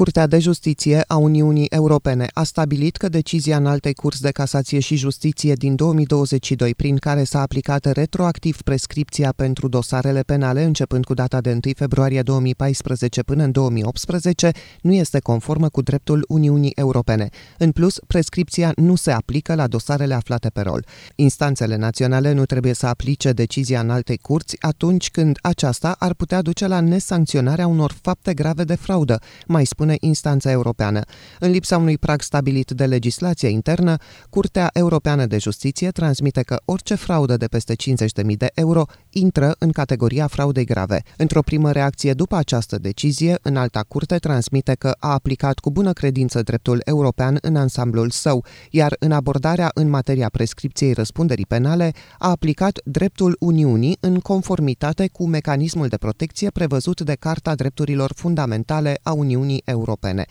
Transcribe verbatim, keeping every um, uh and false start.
Curtea de Justiție a Uniunii Europene a stabilit că decizia Înaltei Curți de Casație și Justiție din două mii douăzeci și doi, prin care s-a aplicat retroactiv prescripția pentru dosarele penale începând cu data de întâi februarie două mii paisprezece până în două mii optsprezece, nu este conformă cu dreptul Uniunii Europene. În plus, prescripția nu se aplică la dosarele aflate pe rol. Instanțele naționale nu trebuie să aplice decizia Înaltei Curți atunci când aceasta ar putea duce la nesancționarea unor fapte grave de fraudă, mai spune instanța europeană. În lipsa unui prag stabilit de legislație internă, Curtea Europeană de Justiție transmite că orice fraudă de peste cincizeci de mii de euro intră în categoria fraudei grave. Într-o primă reacție după această decizie, Înalta Curte transmite că a aplicat cu bună credință dreptul european în ansamblul său, iar în abordarea în materia prescripției răspunderii penale a aplicat dreptul Uniunii în conformitate cu mecanismul de protecție prevăzut de Carta Drepturilor Fundamentale a Uniunii Europene.